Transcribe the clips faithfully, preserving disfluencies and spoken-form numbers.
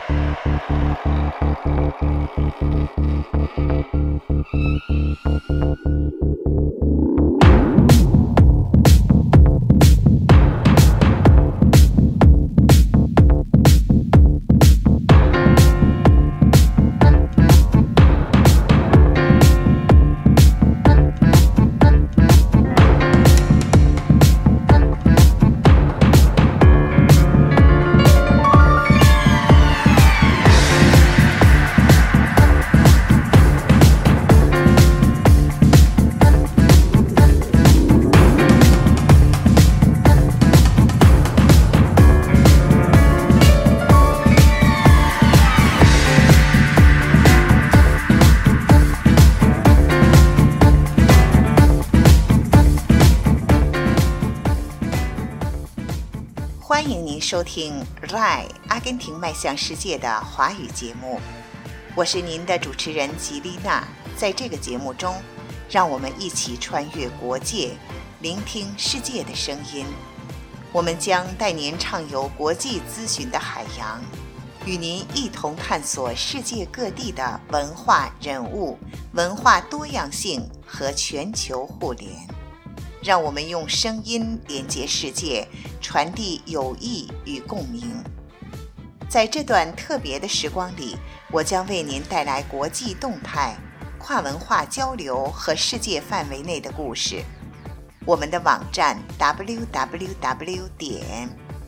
欢迎您收听 R A I 阿根廷迈向世界的华语节目，我是您的主持人吉丽娜。在这个节目中，让我们一起穿越国界，聆听世界的声音。我们将带您畅游国际资讯的海洋，与您一同探索世界各地的文化人物、文化多样性和全球互联。让我们用声音连接世界，传递友谊与共鸣。在这段特别的时光里，我将为您带来国际动态、跨文化交流和世界范围内的故事。我们的网站 double u double u double u 点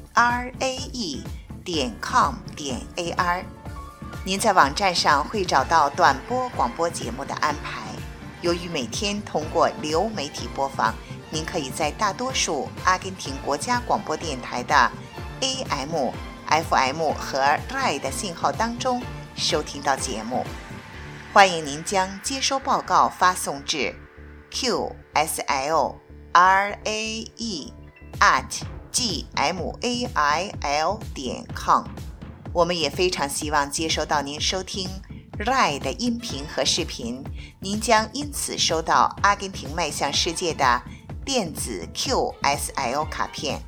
r a e 点 com 点 a r， 您在网站上会找到短波广播节目的安排。由于每天通过流媒体播放，您可以在大多数阿根廷国家广播电台的 A M、F M 和 R A I 的信号当中收听到节目。欢迎您将接收报告发送至 q s l r a e at g m a i l 点 com。我们也非常希望接收到您收听 R A I 的音频和视频，您将因此收到阿根廷迈向世界的电子 Q S L 卡片。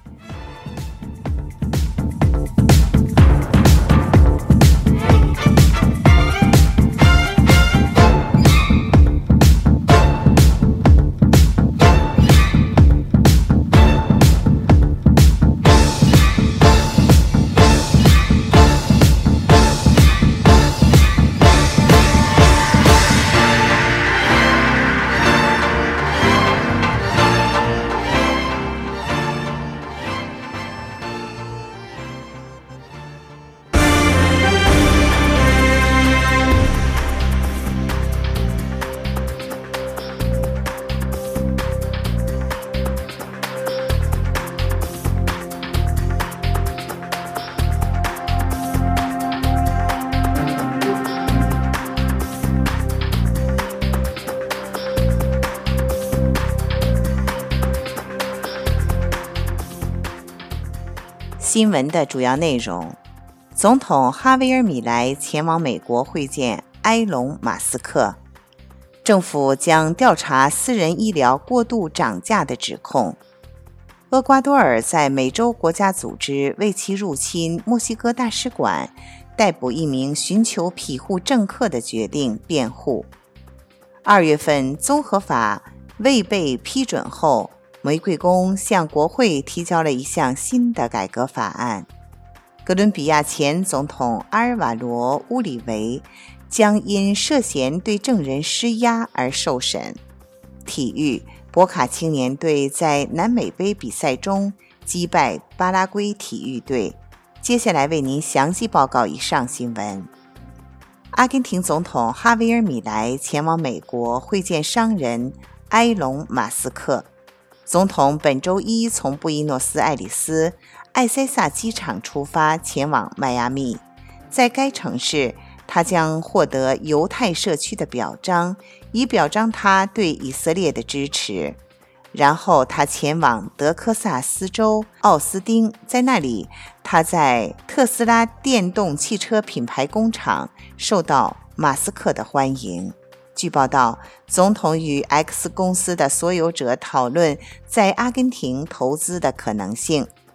新闻的主要内容：总统哈维尔·米莱前往美国会见埃隆·马斯克，政府将调查私人医疗过度涨价的指控。厄瓜多尔在美洲国家组织为其入侵墨西哥大使馆、逮捕一名寻求庇护政客的决定辩护。二月份综合法未被批准后，玫瑰宫向国会提交了一项新的改革法案。哥伦比亚前总统阿尔瓦罗·乌里维将因涉嫌对证人施压而受审。体育，博卡青年队在南美杯比赛中击败巴拉圭体育队。接下来为您详细报告以上新闻。阿根廷总统哈维尔·米莱前往美国会见商人埃隆·马斯克。总统本周一从布宜诺斯艾利斯艾塞萨机场出发前往迈阿密，在该城市他将获得犹太社区的表彰，以表彰他对以色列的支持。然后他前往德克萨斯州奥斯汀，在那里他在特斯拉电动汽车品牌工厂受到马斯克的欢迎。据报道，总统与 X 公司的所有者讨论在阿根廷投资的可能性。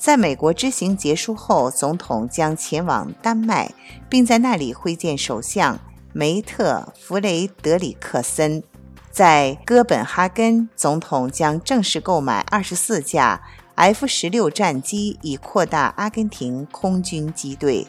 在美国之行结束后，总统将前往丹麦，并在那里会见首相梅特弗雷德里克森。在哥本哈根，总统将正式购买二十四架 F 十六 战机，以扩大阿根廷空军机队。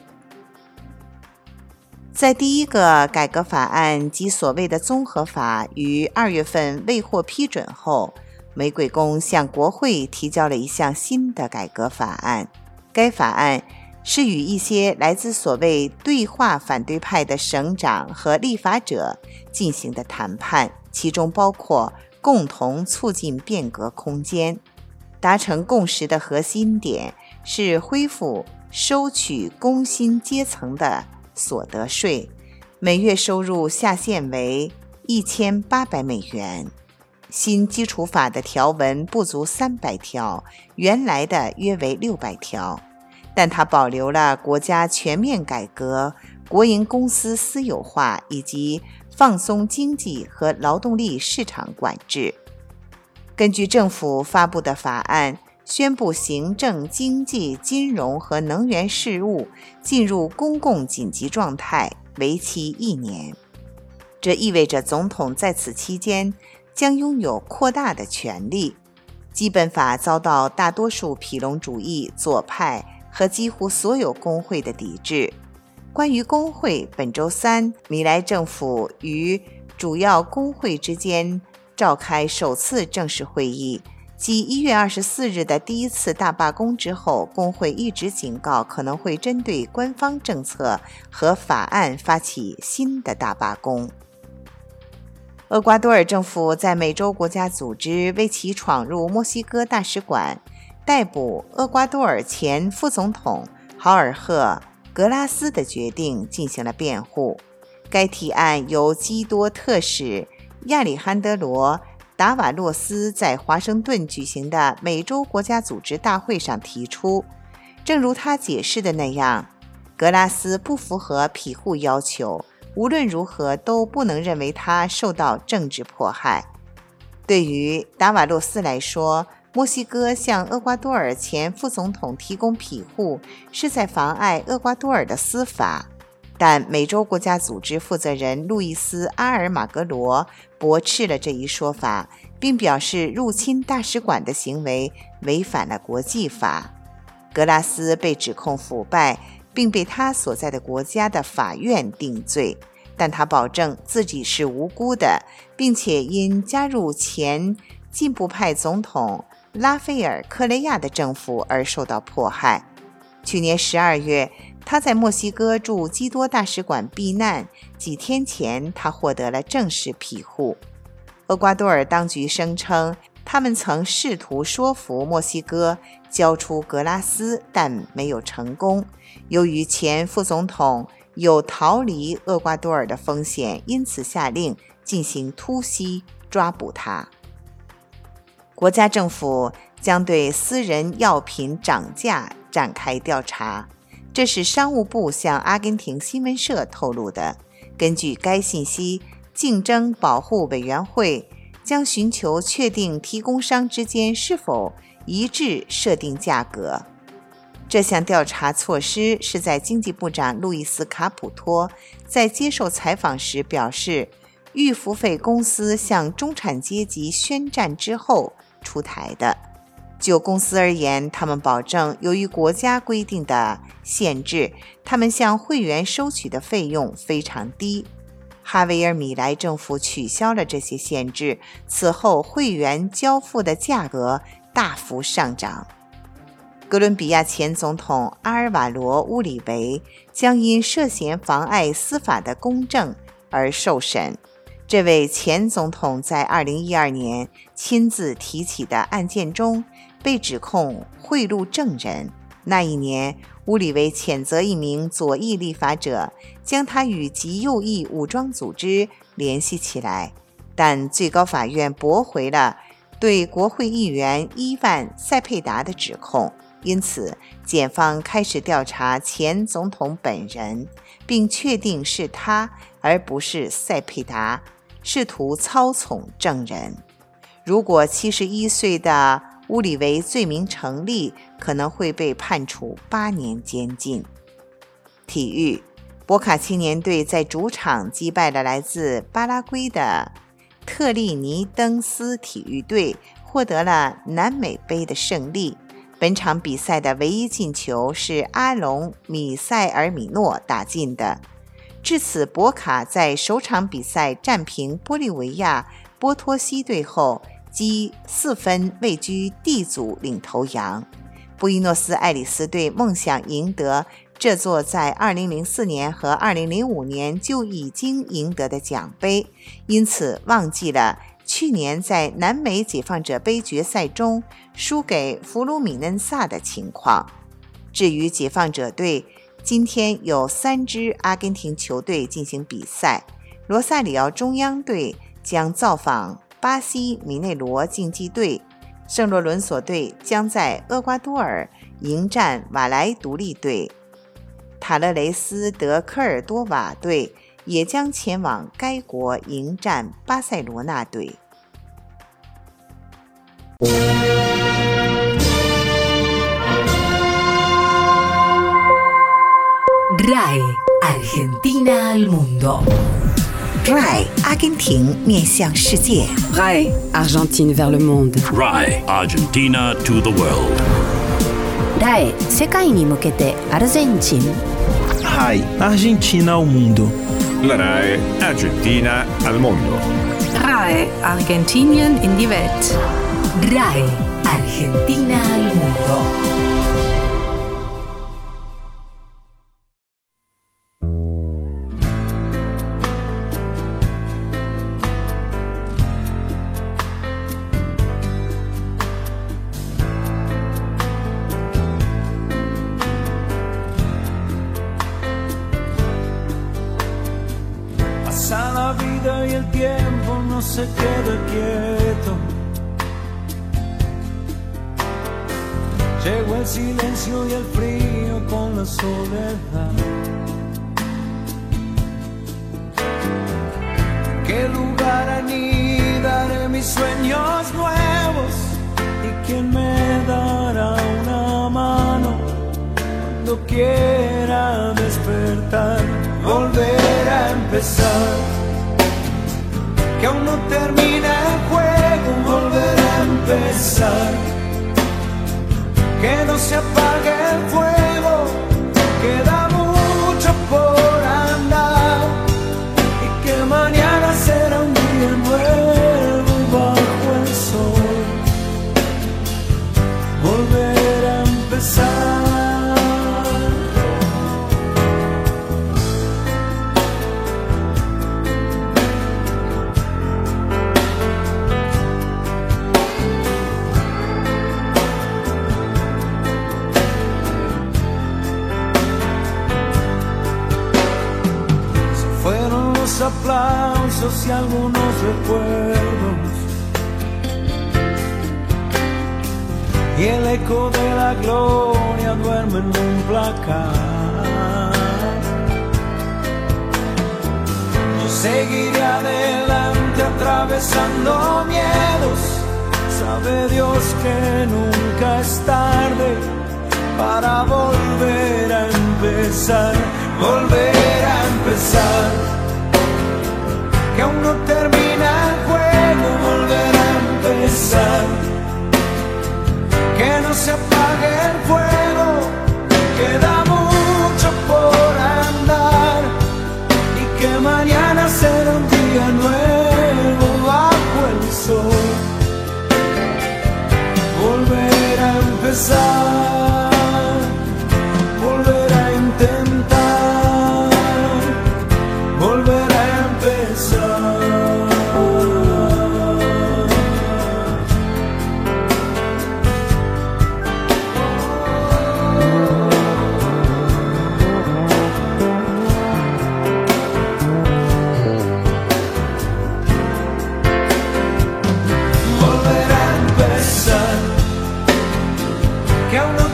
在第一个改革法案及所谓的综合法于二月份未获批准后，玫瑰宫向国会提交了一项新的改革法案。该法案是与一些来自所谓对话反对派的省长和立法者进行的谈判，其中包括共同促进变革空间。达成共识的核心点是恢复收取工薪阶层的所得税，每月收入下限为一千八百美元。新基础法的条文不足三百条，原来的约为六百条，但它保留了国家全面改革、国营公司私有化以及放松经济和劳动力市场管制。根据政府发布的法案，宣布行政、经济、金融和能源事务进入公共紧急状态，为期一年。这意味着总统在此期间将拥有扩大的权力。基本法遭到大多数毗隆主义、左派和几乎所有工会的抵制。关于工会，本周三，米莱政府与主要工会之间召开首次正式会议。继一月二十四日的第一次大罢工之后，工会一直警告可能会针对官方政策和法案发起新的大罢工。厄瓜多尔政府在美洲国家组织为其闯入墨西哥大使馆逮捕厄瓜多尔前副总统豪尔赫·格拉斯的决定进行了辩护。该提案由基多特使亚里罕德罗·达瓦洛斯在华盛顿举行的美洲国家组织大会上提出。正如他解释的那样，格拉斯不符合庇护要求，无论如何都不能认为他受到政治迫害。对于达瓦洛斯来说，墨西哥向厄瓜多尔前副总统提供庇护是在妨碍厄瓜多尔的司法，但美洲国家组织负责人路易斯·阿尔马格罗驳斥了这一说法，并表示入侵大使馆的行为违反了国际法。格拉斯被指控腐败，并被他所在的国家的法院定罪，但他保证自己是无辜的，并且因加入前进步派总统拉斐尔·克雷亚的政府而受到迫害。去年十二月，他在墨西哥驻基多大使馆避难，几天前他获得了正式庇护。厄瓜多尔当局声称，他们曾试图说服墨西哥交出格拉斯，但没有成功。由于前副总统有逃离厄瓜多尔的风险，因此下令进行突袭抓捕他。国家政府将对私人药品涨价展开调查，这是商务部向阿根廷新闻社透露的。根据该信息，竞争保护委员会将寻求确定提供商之间是否一致设定价格。这项调查措施是在经济部长路易斯·卡普托在接受采访时表示，预付费公司向中产阶级宣战之后出台的。就公司而言，他们保证由于国家规定的限制，他们向会员收取的费用非常低。哈维尔·米莱政府取消了这些限制，此后会员交付的价格大幅上涨。哥伦比亚前总统阿尔瓦罗·乌里维将因涉嫌妨碍司法的公正而受审。这位前总统在二零一二年亲自提起的案件中被指控贿赂证人。那一年，乌里维谴责一名左翼立法者将他与极右翼武装组织联系起来，但最高法院驳回了对国会议员伊万·塞佩达的指控。因此，检方开始调查前总统本人，并确定是他而不是塞佩达试图操纵证人。如果七十一岁的乌里维罪名成立， 可能会被判处八年监禁。体育，博卡青年队在主场击败了来自巴拉圭的特立尼登斯体育队，获得了南美杯的胜利。本场比赛的唯一进球是阿隆·米塞尔米诺打进的。至此，博卡在首场比赛战平玻利维亚波托西队后，积四分位居 D 组领头羊。布宜诺斯艾利斯队梦想赢得这座在二零零四年和二零零五年就已经赢得的奖杯，因此忘记了去年在南美解放者杯决赛中输给弗鲁米嫩萨的情况。至于解放者队，今天有三支阿根廷球队进行比赛，罗萨里奥中央队将造访巴西米内罗竞技队，圣洛伦索队将在厄瓜多尔迎战瓦莱独立队，塔勒雷斯德科尔多瓦队也将前往该国迎战巴塞罗那队。 R A I Argentina al mundo. R A I 阿根廷面向世界。 R A I Argentine vers le monde. R A I Argentina to the world. R A I 世界に向けてアルゼンチン。 R A I Argentina ao mundo. La R A I Argentina al mundo. R A I Argentinien in die Welt. R A I Argentina al mundo. Pasa la vida y el tiempo no se queda quieto. Llegó el silencio y el frío con la soledad. ¿En qué lugar anidaré mis sueños nuevos? ¿Y quién me dará una mano cuando quiera despertar? Volver a empezar, que aún no termina el juego. Volver a empezar, que no se apague el fuego. Queda mucho por andar y que mañana será un día nuevo bajo el sol. Volver a empezar. Aplausos y algunos recuerdos, y el eco de la gloria duerme en un placar. Yo seguiré adelante atravesando miedos. Sabe Dios que nunca es tarde para volver a empezar. Volver a empezar, que aún no termina el juego. Volver a empezar, que no se apague el fuego. Queda mucho por andar y que mañana será un día nuevo bajo el sol. Volver a empezar, volver a intentar, volver a empezar. Volver a empezar, que aún no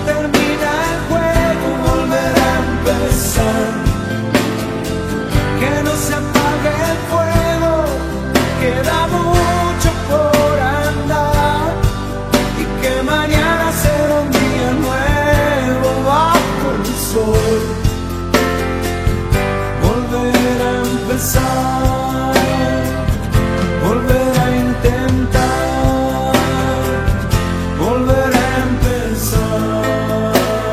pensar, volver a intentar, volver a empezar,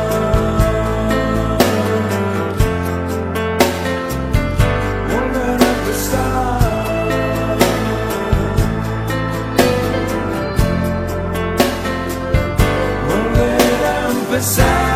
volver a empezar, volver a empezar.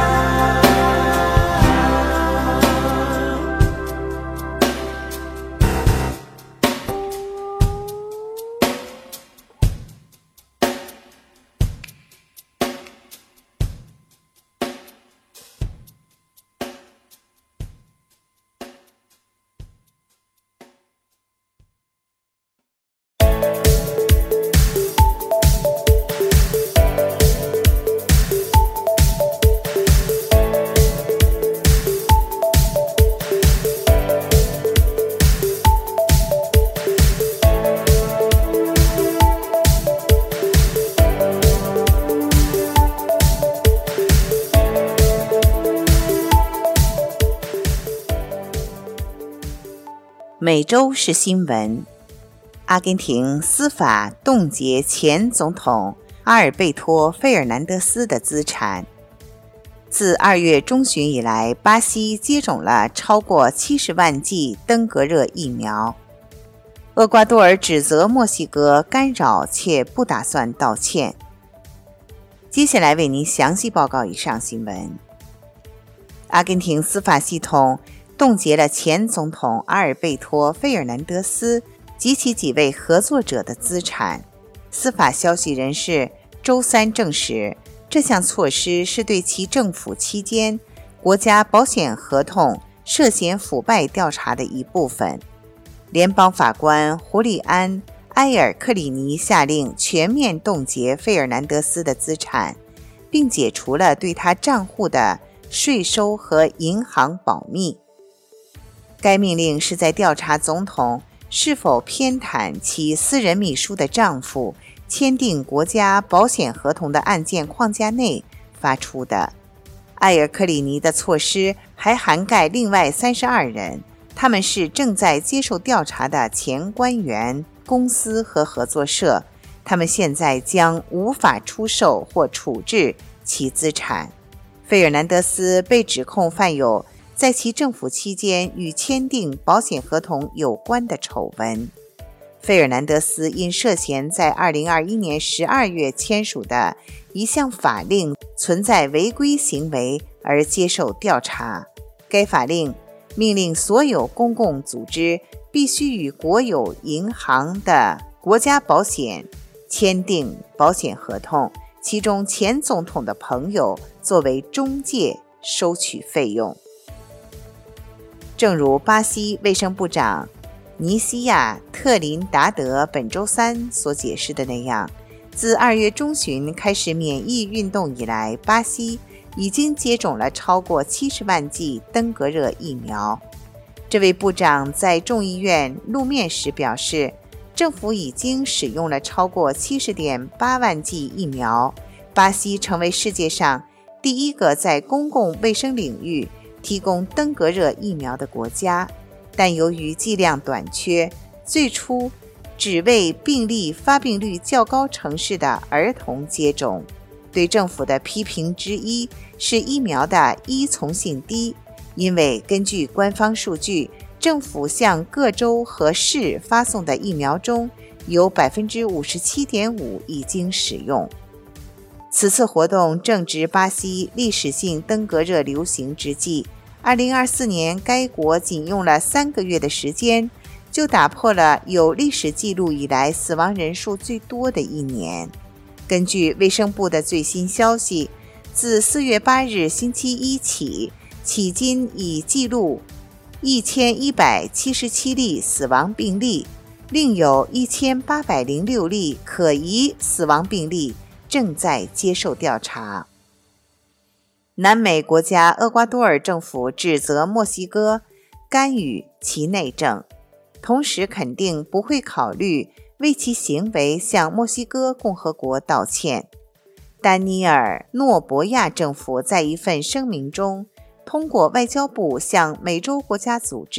每周是新闻。阿根廷司法冻结前总统阿尔贝托·费尔南德斯的资产。自二月中旬以来，巴西接种了超过七十万剂登革热疫苗。厄瓜多尔指责墨西哥干扰且不打算道歉。接下来为您详细报告以上新闻。阿根廷司法系统冻结了前总统阿尔贝托·费尔南德斯及其几位合作者的资产。司法消息人士周三证实，这项措施是对其政府期间国家保险合同涉嫌腐败调查的一部分。联邦法官胡利安·埃尔克里尼下令全面冻结费尔南德斯的资产，并解除了对他账户的税收和银行保密。该命令是在调查总统是否偏袒其私人秘书的丈夫签订国家保险合同的案件框架内发出的。埃尔克里尼的措施还涵盖另外三十二人，他们是正在接受调查的前官员、公司和合作社，他们现在将无法出售或处置其资产。费尔南德斯被指控犯有在其政府期间与签订保险合同有关的丑闻。费尔南德斯因涉嫌在二零二一年十二月签署的一项法令存在违规行为而接受调查。该法令命令所有公共组织必须与国有银行的国家保险签订保险合同，其中前总统的朋友作为中介收取费用。正如巴西卫生部长尼西亚·特林达德本周三所解释的那样，自二月中旬开始免疫运动以来，巴西已经接种了超过七十万剂登革热疫苗。这位部长在众议院露面时表示，政府已经使用了超过 七十点八万剂疫苗。巴西成为世界上第一个在公共卫生领域提供登革热疫苗的国家，但由于剂量短缺，最初只为病例发病率较高城市的儿童接种。对政府的批评之一是疫苗的依从性低，因为根据官方数据，政府向各州和市发送的疫苗中有 百分之五十七点五 已经使用。此次活动正值巴西历史性登革热流行之际，二零二四年该国仅用了三个月的时间，就打破了有历史记录以来死亡人数最多的一年。根据卫生部的最新消息，自四月八日星期一起，迄今已记录一千一百七十七例死亡病例，另有一千八百零六例可疑死亡病例正在接受调查。南美国家厄瓜多尔政府指责墨西哥干预其内政，同时肯定不会考虑为其行为向墨西哥共和国道歉。丹尼尔·诺博亚政府在一份声明中，通过外交部向美洲国家组织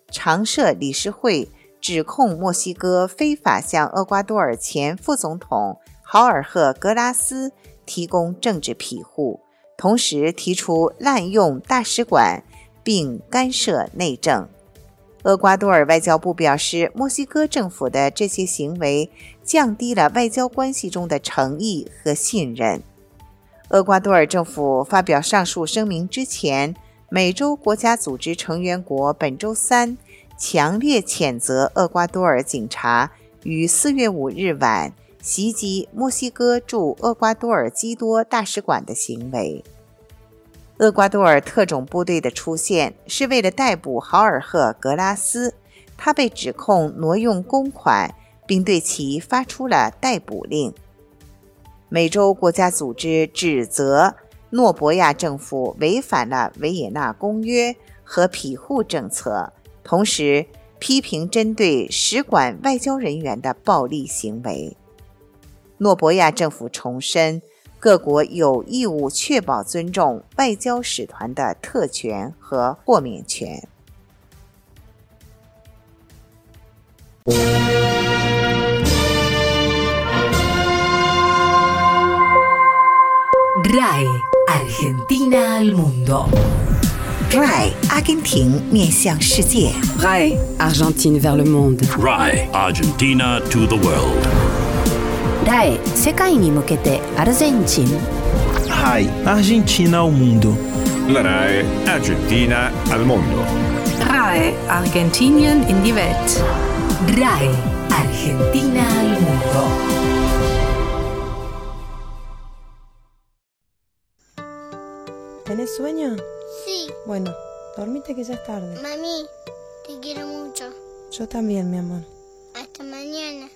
常设理事会指控墨西哥非法向厄瓜多尔前副总统豪尔赫·格拉斯提供政治庇护，同时提出滥用大使馆并干涉内政。厄瓜多尔外交部表示，墨西哥政府的这些行为降低了外交关系中的诚意和信任。厄瓜多尔政府发表上述声明之前，美洲国家组织成员国本周三强烈谴责厄瓜多尔警察于四月五日晚袭击墨西哥驻厄瓜多尔基多大使馆的行为。厄瓜多尔特种部队的出现是为了逮捕豪尔赫·格拉斯，他被指控挪用公款，并对其发出了逮捕令。美洲国家组织指责诺博亚政府违反了维也纳公约和庇护政策，同时批评针对使馆外交人员的暴力行为。诺博亚政府重申，各国有义务确保尊重外交使团的特权和豁免权。 R A I Argentina al mundo. R A I 阿根廷面向世界。 R A I Argentine vers le monde. R A I Argentina to the world. R A I 世界に向けてアルゼンチン。 R A I Argentina ao mundo. La R A I Argentina al mondo. R A I Argentinien in die Welt. R A I Argentina al mundo. ¿Tenés sueño? Sí. Bueno, dormite que ya es tarde. Mami, te quiero mucho. Yo también, mi amor. Hasta mañana.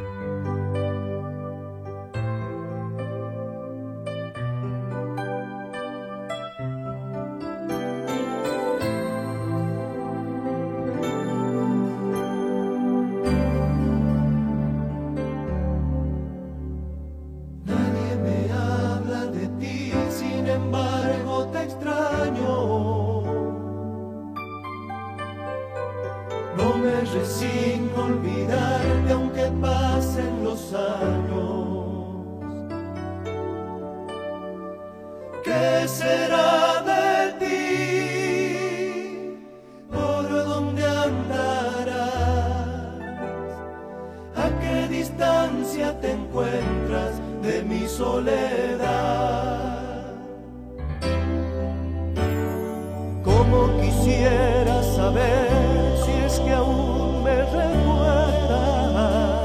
Nadie me habla de ti, sin embargo te extraño. No me resigno a olvidarte aunque pasen los años. ¿Qué será de ti? ¿Por dónde andarás? ¿A qué distancia te encuentras de mi soledad? Como quisiera saber si es que aún me recuerdas.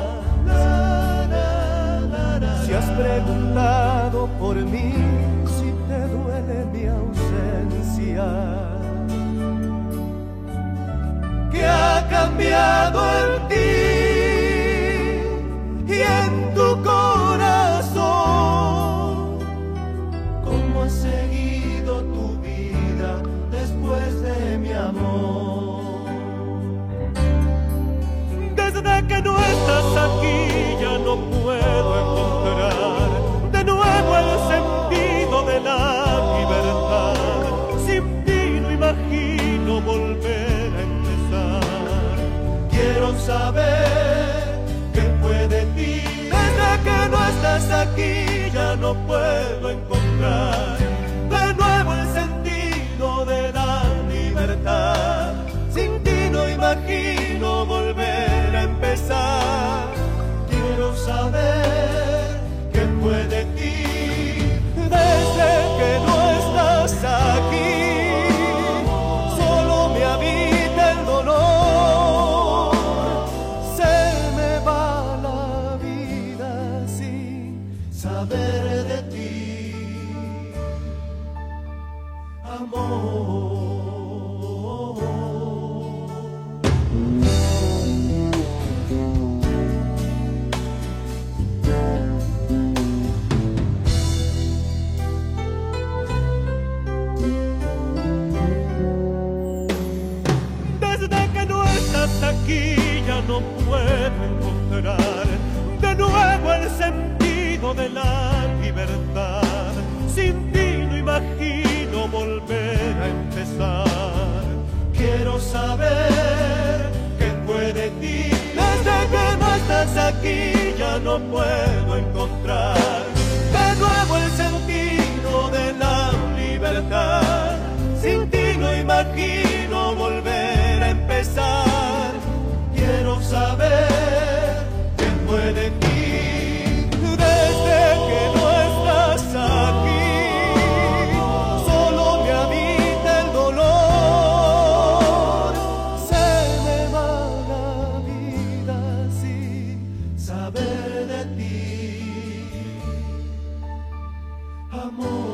Si has preguntado por mí, si te duele mi ausencia. ¿Qué ha cambiado en ti y en tu corazón? ¿Cómo has seguido tu vida después de mi amor? Desde que no estás aquí ya no puedo encontrar de nuevo el sentido de la libertad. Sin ti no imagino volver a empezar. Quiero saber qué fue de ti. Desde que no estás aquí ya no puedo encontrar de nuevo el sentido de la libertad. Sin ti no imagino volver a empezar. Quiero saber qué fue de ti. Desde que no estás aquí, solo me habita el dolor. Se me va la vida sin saber de ti, amor. Desde que no estás aquí ya no puedo encontrar de nuevo el sentido de la libertad. Sin ti no imagino volver a empezar. Quiero saber no puedo encontrar de nuevo el sentido de la libertad. Sin ti no imagino volver a empezar. Quiero saber qué fue de ti desde que no estás aquí. Solo me habita el dolor. Se me va la vida sin saber de ti, amor.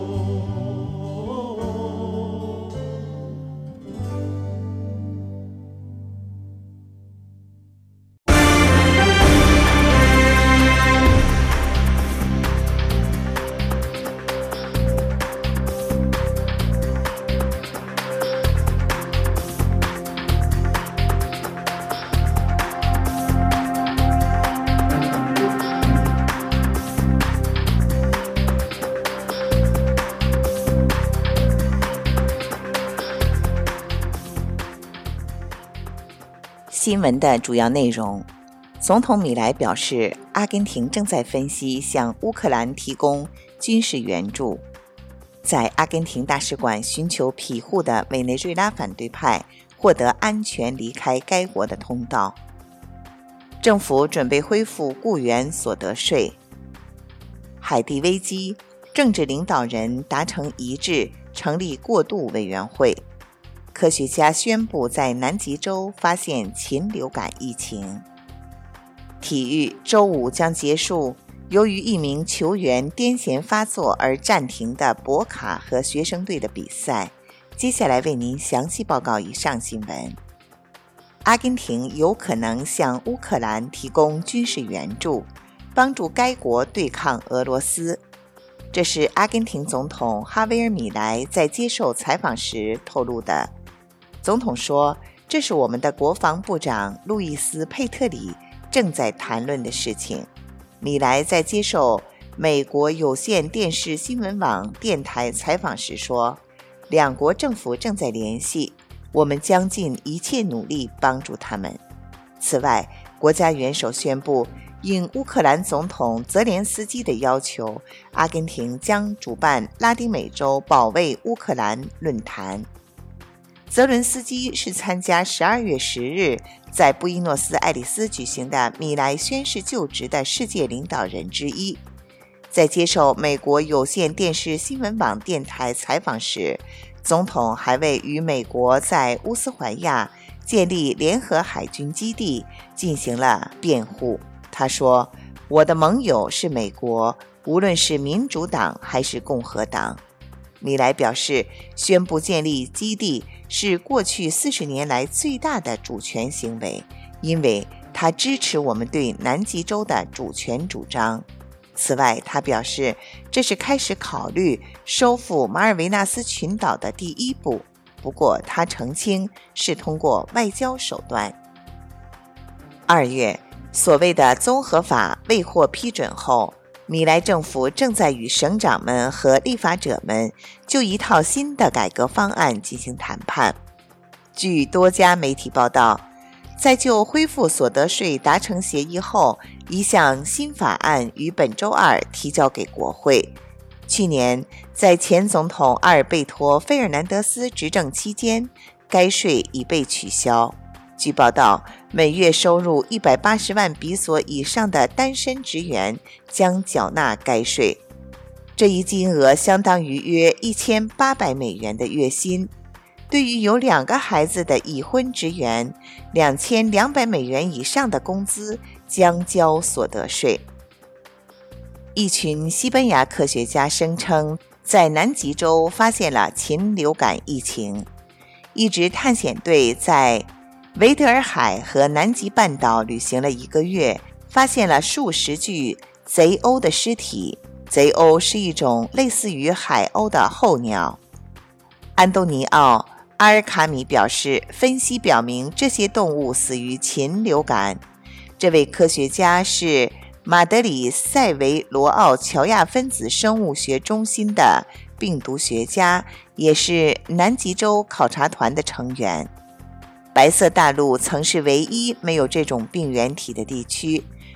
新闻的主要内容：总统米莱表示，阿根廷正在分析向乌克兰提供军事援助。在阿根廷大使馆寻求庇护的委内瑞拉反对派获得安全离开该国的通道。政府准备恢复雇员所得税。海地危机，政治领导人达成一致，成立过渡委员会。科学家宣布在南极洲发现禽流感疫情。体育周五将结束由于一名球员癫痫发作而暂停的博卡和学生队的比赛。接下来为您详细报告以上新闻。阿根廷有可能向乌克兰提供军事援助，帮助该国对抗俄罗斯。这是阿根廷总统哈维尔·米莱在接受采访时透露的。总统说，这是我们的国防部长路易斯·佩特里正在谈论的事情。米莱在接受美国有线电视新闻网电台采访时说，两国政府正在联系，我们将尽一切努力帮助他们。此外，国家元首宣布，应乌克兰总统泽连斯基的要求，阿根廷将主办拉丁美洲保卫乌克兰论坛。泽伦斯基是参加十二月十日在布宜诺斯艾利斯举行的米莱宣誓就职的世界领导人之一。在接受美国有线电视新闻网电台采访时，总统还为与美国在乌斯怀亚建立联合海军基地进行了辩护。他说，我的盟友是美国，无论是民主党还是共和党。米莱表示，宣布建立基地是过去四十年来最大的主权行为，因为他支持我们对南极洲的主权主张。此外，他表示，这是开始考虑收复马尔维纳斯群岛的第一步，不过他澄清是通过外交手段。二月，所谓的综合法未获批准后，米莱政府正在与省长们和立法者们就一套新的改革方案进行谈判。据多家媒体报道，在就恢复所得税达成协议后，一项新法案于本周二提交给国会。去年，在前总统阿尔贝托·费尔南德斯执政期间，该税已被取消。据报道，每月收入一百八十万比索以上的单身职员将缴纳该税，这一金额相当于约一千八百美元的月薪。对于有两个孩子的已婚职员，两千两百美元以上的工资将交所得税。一群西班牙科学家声称，在南极洲发现了禽流感疫情。一支探险队在维德尔海和南极半岛旅行了一个月，发现了数十具贼鸥的尸体。贼鸥是一种类似于海鸥的候鸟。安东尼奥·阿尔卡米表示，分析表明这些动物死于禽流感。这位科学家是马德里塞维罗奥乔亚分子生物学中心的病毒学家，也是南极洲考察团的成员。白色大陆曾是唯一没有这种病原体的地区，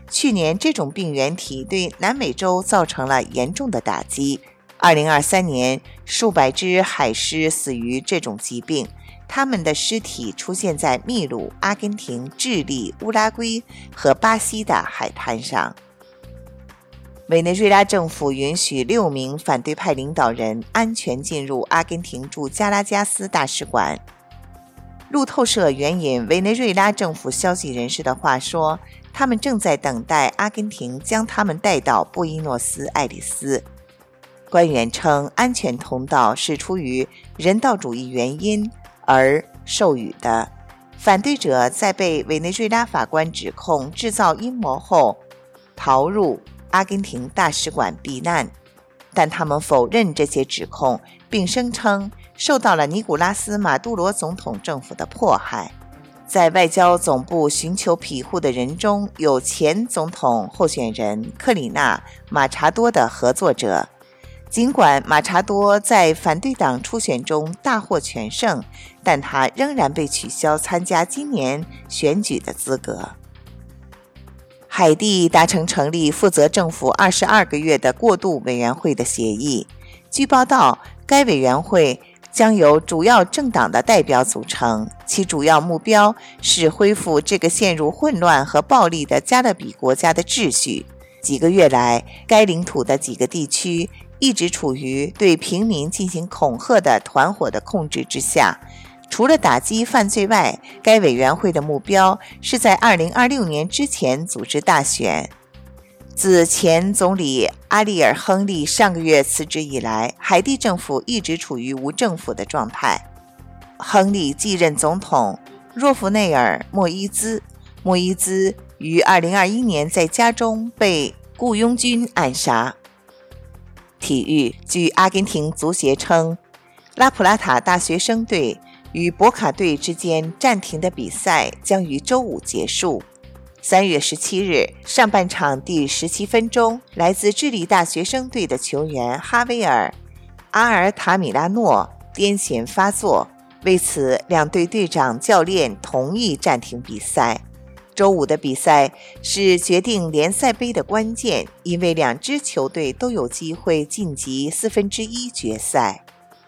去年这种病原体对南美洲造成了严重的打击。二零二三年，数百只海狮死于这种疾病，它们的尸体出现在秘鲁、阿根廷、智利、乌拉圭和巴西的海滩上。委内瑞拉政府允许六名反对派领导人安全进入阿根廷驻加拉加斯大使馆。路透社援引委内瑞拉政府消息人士的话说，他们正在等待阿根廷将他们带到布宜诺斯艾利斯。官员称，安全通道是出于人道主义原因而授予的。反对者在被委内瑞拉法官指控制造阴谋后，逃入阿根廷大使馆避难，但他们否认这些指控，并声称受到了尼古拉斯·马杜罗总统政府的迫害。在外交总部寻求庇护的人中有前总统候选人克里纳·马查多的合作者。尽管马查多在反对党初选中大获全胜，但他仍然被取消参加今年选举的资格。海地达成成立负责政府二十二个月的过渡委员会的协议。据报道，该委员会将由主要政党的代表组成，其主要目标是恢复这个陷入混乱和暴力的加勒比国家的秩序。几个月来，该领土的几个地区一直处于对平民进行恐吓的团伙的控制之下。除了打击犯罪外，该委员会的目标是在二零二六年之前组织大选。自前总理阿利尔·亨利上个月辞职以来，海地政府一直处于无政府的状态。亨利继任总统若弗内尔·莫伊兹，莫伊兹于二零二一年在家中被雇佣军暗杀。体育，据阿根廷足协称，拉普拉塔大学生队与博卡队之间暂停的比赛将于周五结束。三月十七日，上半场第十七分钟，来自智利大学生队的球员哈维尔·阿尔塔米拉诺癫痫发作，为此两队队长教练同意暂停比赛。周五的比赛是决定联赛杯的关键，因为两支球队都有机会晋级四分之一决赛。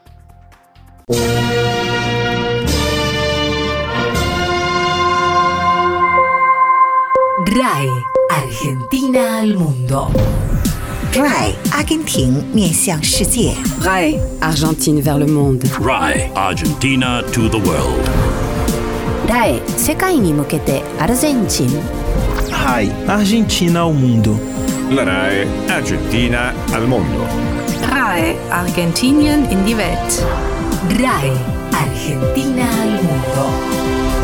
R A I Argentina al mundo. R A I 阿根廷面向世界。 R A I Argentine vers le monde. R A I Argentina to the world. R A I 世界に向けてアルゼンチン。 R A I Argentina ao mundo. La R A I Argentina al mondo. R A I Argentinien in die Welt. R A I Argentina al mundo.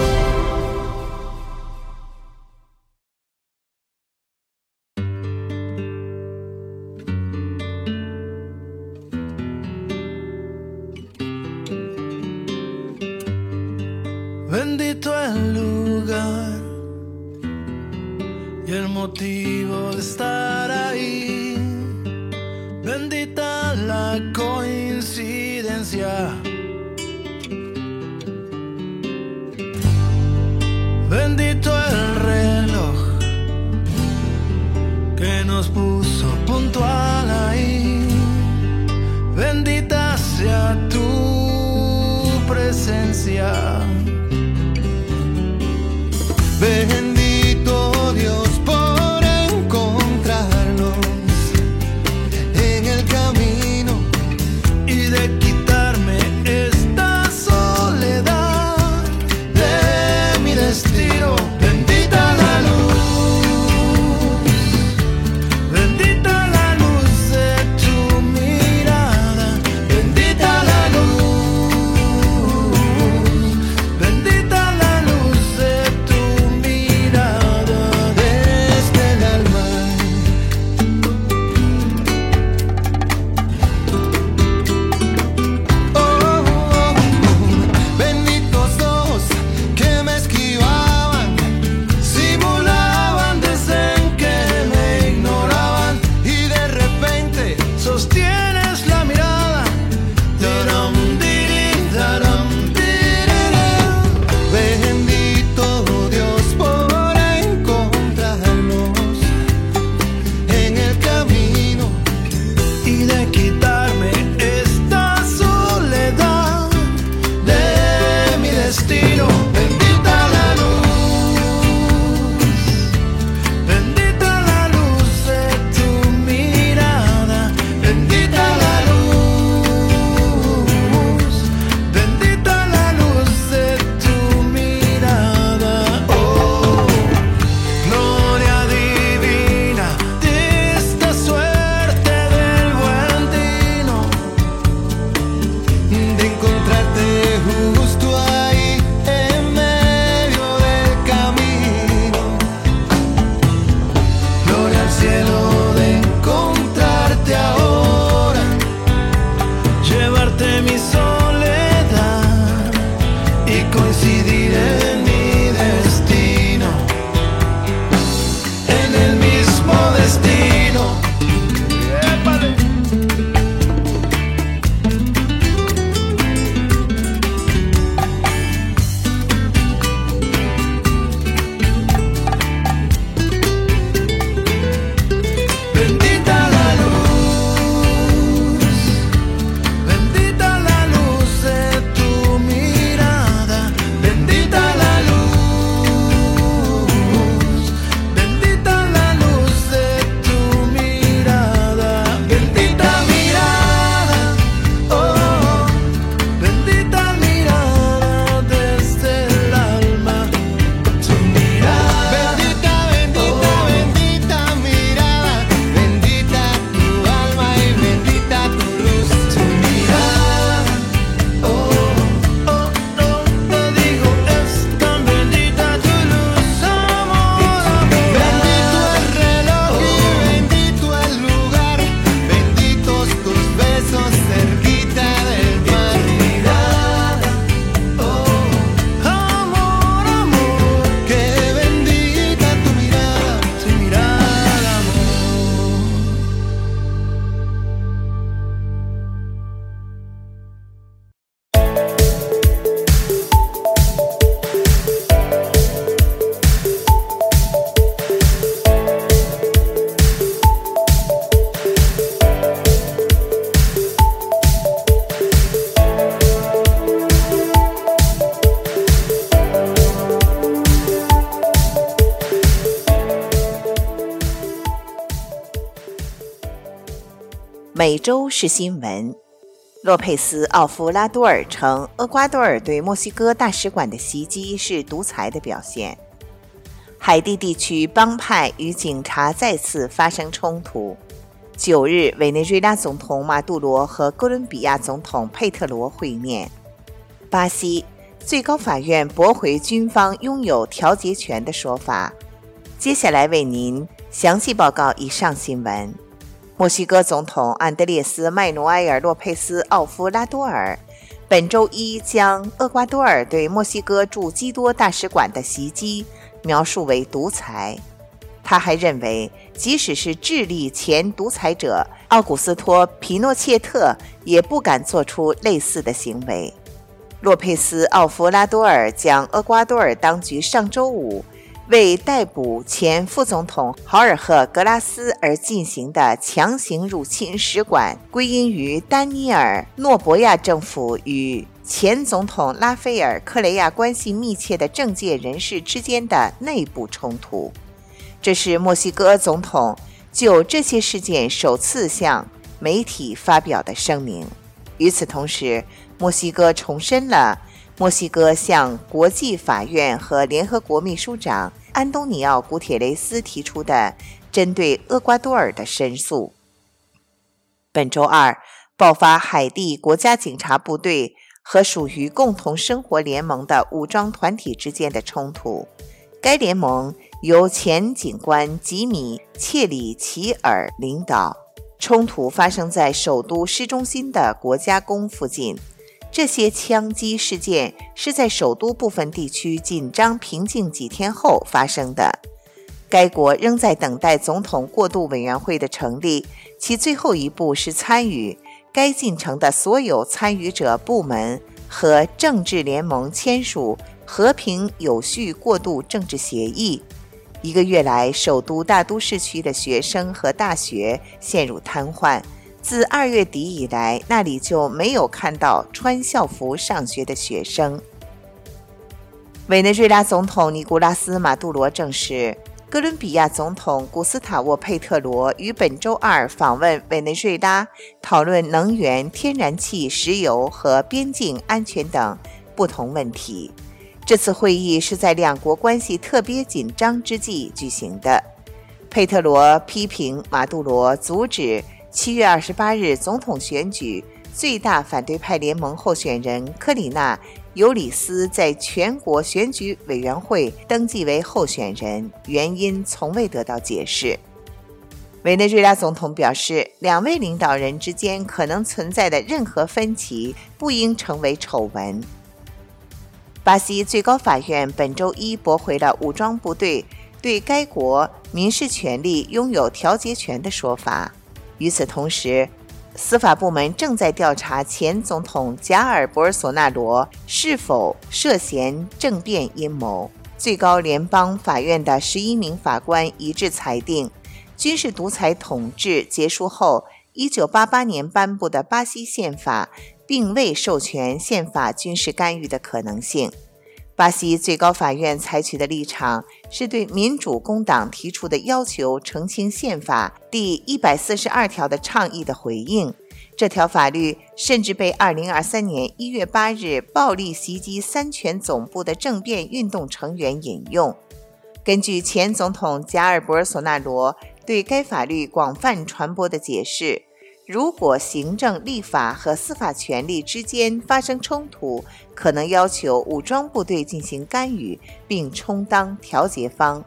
Bendito el lugar y el motivo de estar ahí. Bendita la coincidencia. Bendito el reloj que nos puso puntual ahí. Bendita sea tu presencia. Bendito Dios por encontrarnos en el camino y de quitarme esta soledad de mi destino. Bendita la luz, bendita la luz de tu mirada, bendita la luz, bendita la luz de tu mirada. 每周是新闻。洛佩斯·奥夫拉多尔称，厄瓜多尔对墨西哥大使馆的袭击是独裁的表现。海地地区帮派与警察再次发生冲突。九日，委内瑞拉总统马杜罗和哥伦比亚总统佩特罗会面。巴西最高法院驳回军方拥有调解权的说法。接下来为您详细报告以上新闻。墨西哥总统安德烈斯·麦努埃尔·洛佩斯·奥夫拉多尔本周一将厄瓜多尔对墨西哥驻基多大使馆的袭击描述为独裁。他还认为，即使是智利前独裁者奥古斯托·皮诺切特也不敢做出类似的行为。洛佩斯·奥夫拉多尔将厄瓜多尔当局上周五为逮捕前副总统豪尔赫·格拉斯而进行的强行入侵使馆归因于丹尼尔·诺博亚政府与前总统拉斐尔·克雷亚关系密切的政界人士之间的内部冲突。这是墨西哥总统就这些事件首次向媒体发表的声明。与此同时，墨西哥重申了墨西哥向国际法院和联合国秘书长安东尼奥·古铁雷斯提出的针对厄瓜多尔的申诉。本周二爆发海地国家警察部队和属于共同生活联盟的武装团体之间的冲突。该联盟由前警官吉米·切里奇尔领导。冲突发生在首都市中心的国家宫附近。这些枪击事件是在首都部分地区紧张平静几天后发生的。该国仍在等待总统过渡委员会的成立，其最后一步是参与该进程的所有参与者部门和政治联盟签署和平有序过渡政治协议。一个月来，首都大都市区的学生和大学陷入瘫痪。自二月底以来，那里就没有看到穿校服上学的学生。委内瑞拉总统尼古拉斯·马杜罗证实，哥伦比亚总统古斯塔沃·佩特罗于本周二访问委内瑞拉，讨论能源、天然气、石油和边境安全等不同问题。这次会议是在两国关系特别紧张之际举行的。佩特罗批评马杜罗阻止七月二十八日总统选举最大反对派联盟候选人科里纳·尤里斯在全国选举委员会登记为候选人，原因从未得到解释。委内瑞拉总统表示，两位领导人之间可能存在的任何分歧不应成为丑闻。巴西最高法院本周一驳回了武装部队对该国民事权利拥有调节权的说法。与此同时，司法部门正在调查前总统贾尔·博尔索纳罗是否涉嫌政变阴谋。最高联邦法院的十一名法官一致裁定，军事独裁统治结束后，一九八八年颁布的巴西宪法并未授权宪法军事干预的可能性。巴西最高法院采取的立场是对民主工党提出的要求澄清宪法第一百四十二条的倡议的回应。这条法律甚至被二零二三年一月八日暴力袭击三权总部的政变运动成员引用。根据前总统贾尔·博尔索纳罗对该法律广泛传播的解释，如果行政、立法和司法权力之间发生冲突，可能要求武装部队进行干预，并充当调解方。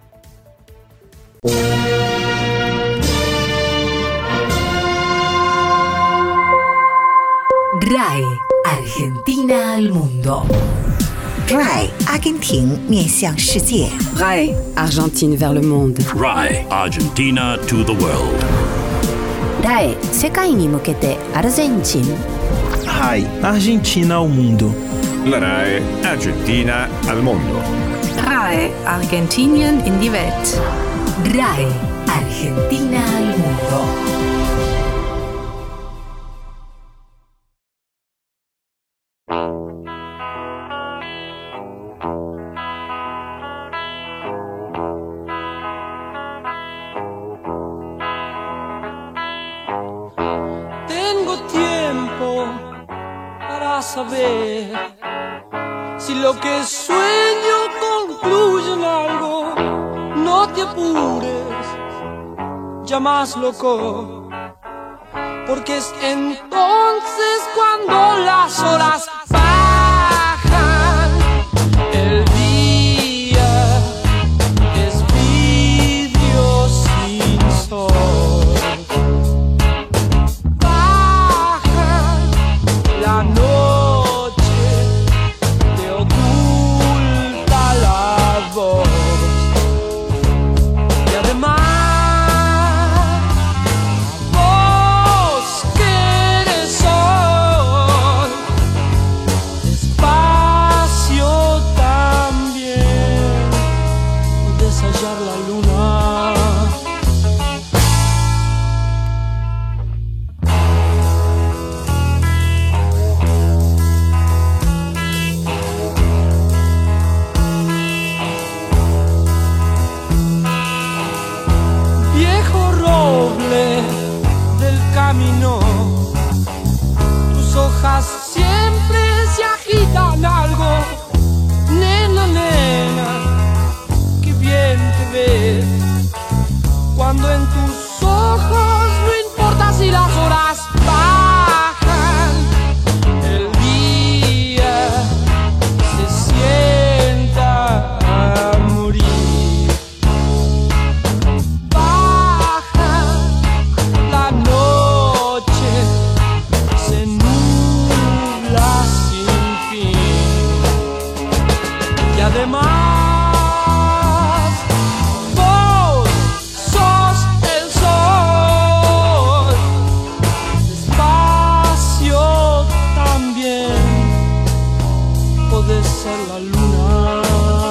R A I Argentina al mundo. R A I 阿根廷面向世界。 R A I Argentine vers le monde. R A I Argentina to the world. R A I 世界に向けてアルゼンチン。 R A I Argentina ao mundo. La R A I Argentina al mondo. R A I Argentinien in die Welt. R A I Argentina al mundo. Si lo que sueño concluye en algo, no te apures, ya más loco, porque es entonces cuando las horas bajan, el día es vidrio sin sol, baja la noche, te oculta la voz, y además la luna. Viejo roble del camino, tus hojas siempre se agitan algo, nena, nena, bien te ves cuando en tus ojos no importa si las horas bajan, el día se sienta a morir, baja la noche, se nubla sin fin y además ser la luna.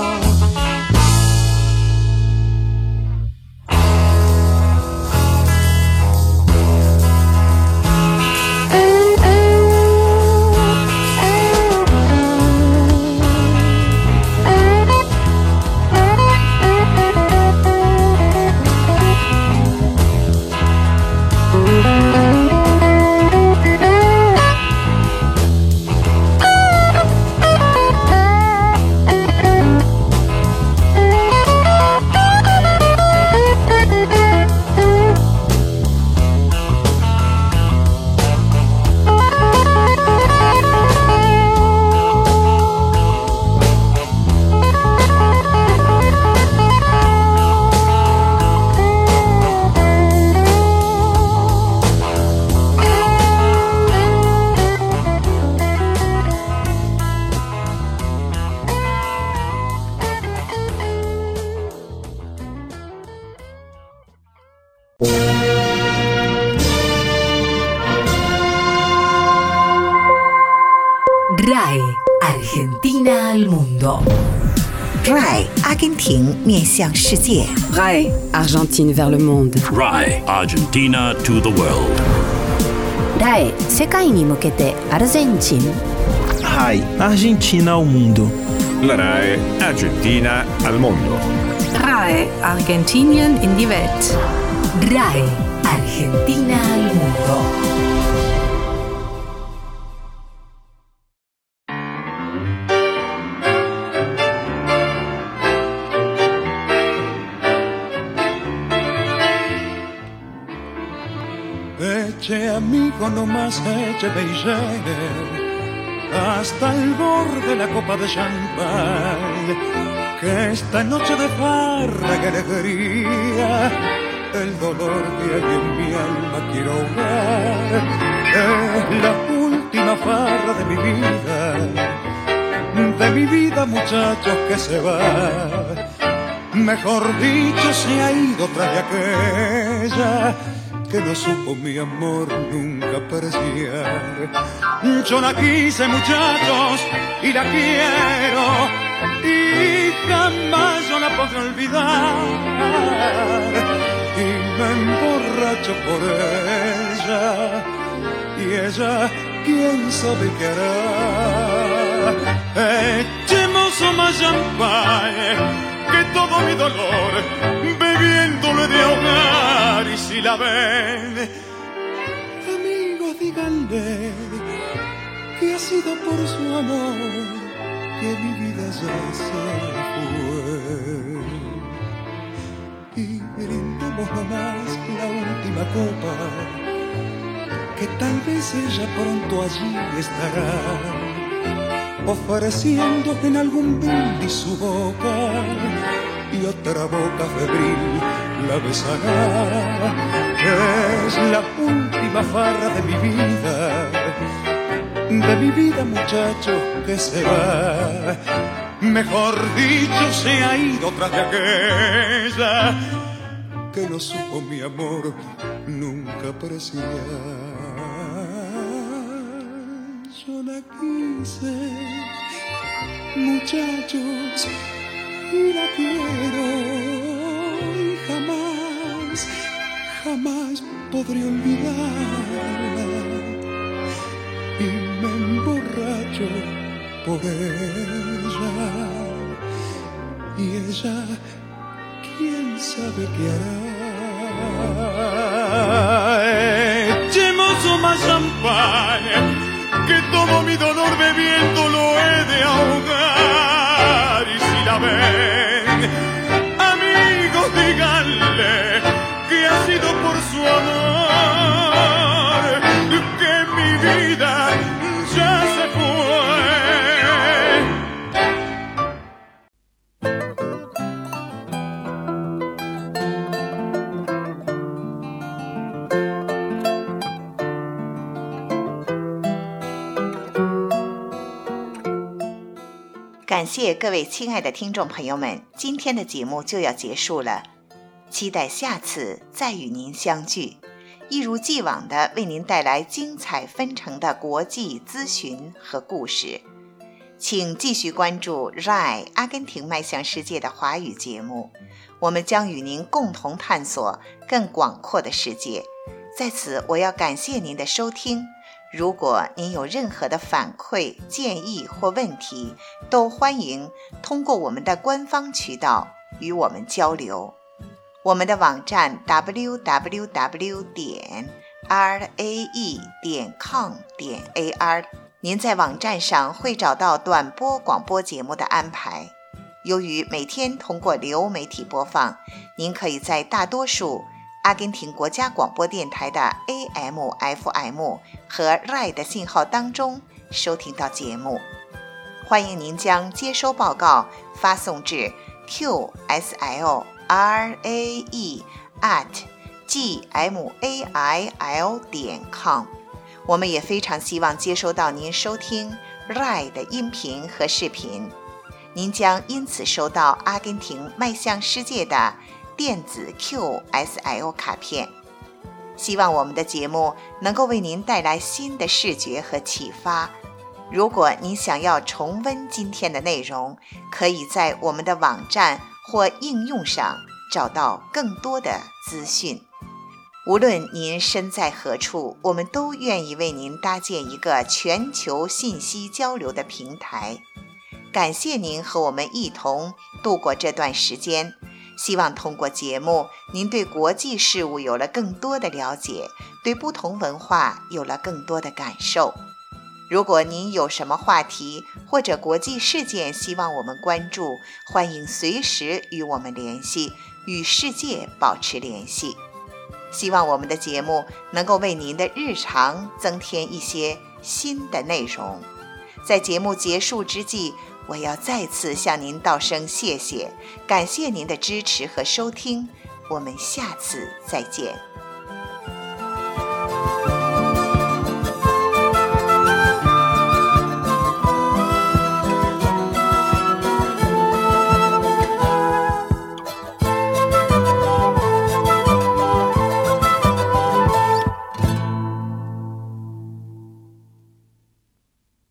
R A E Argentina al mundo. R A E 阿根廷面向世界。 R A E Argentine vers le monde. R A E Argentina to the world. R A E 世界に向けてアルゼンチン。 R A E Argentina ao mundo. La R A E Argentina al mondo. R A E Argentinien in die Welt. R A E Argentina al mundo. Eche amigo, no más écheme y llene hasta el borde la copa de champán, que esta noche de farra, que alegría, el dolor que hay en mi alma quiero ahogar. Es la última farra de mi vida, de mi vida, muchachos, que se va. Mejor dicho, se ha ido tras de aquella que no supo mi amor nunca apreciar. Yo la quise, muchachos, y la quiero, y jamás yo la podré olvidar. Y me emborracho por ella, y ella, quién sabe qué hará. Echemos más champán, que todo mi dolor bebiéndole de ahogar. Y si la ven, amigos, díganle que ha sido por su amor que mi vida ya se fue. Y brindemos nomás la última copa, que tal vez ella pronto allí estará, ofreciendo en algún brindis su boca, y otra boca febril la besará. Es la última farra de mi vida, de mi vida, muchacho, que se va. Mejor dicho, se ha ido tras de aquella que no supo mi amor nunca apreciar. Yo la quise, muchachos, y la quiero, y jamás, jamás podré olvidarla. Y me emborracho por ella, y ella, quién sabe qué hará. Echemos más champaña, que todo mi dolor bebiendo lo he de ahogar. Y si la ven, amigos, díganle que ha sido por su amor que mi vida ya se fue. 感谢各位亲爱的听众朋友们，今天的节目就要结束了，期待下次再与您相聚，一如既往的为您带来精彩纷呈的国际资讯和故事。请继续关注 R A I 阿根廷迈向世界的华语节目，我们将与您共同探索更广阔的世界。在此，我要感谢您的收听。如果您有任何的反馈、建议或问题，都欢迎通过我们的官方渠道与我们交流。我们的网站 double-u double-u double-u 点 r a e 点 com 点 a r， 您在网站上会找到短波广播节目的安排。由于每天通过流媒体播放，您可以在大多数阿根廷国家广播电台的 A M、F M 和 R A I 的信号当中收听到节目。欢迎您将接收报告发送至 Q S L R A E at G M A I L 点 com。我们也非常希望接收到您收听 R A I 的音频和视频，您将因此收到阿根廷迈向世界的电子 Q S L 卡片。希望我们的节目能够为您带来新的视觉和启发。如果您想要重温今天的内容，可以在我们的网站或应用上找到更多的资讯。无论您身在何处，我们都愿意为您搭建一个全球信息交流的平台。感谢您和我们一同度过这段时间。希望通过节目，您对国际事务有了更多的了解，对不同文化有了更多的感受。如果您有什么话题或者国际事件希望我们关注，欢迎随时与我们联系，与世界保持联系。希望我们的节目能够为您的日常增添一些新的内容。在节目结束之际，我要再次向您道声谢谢，感谢您的支持和收听，我们下次再见。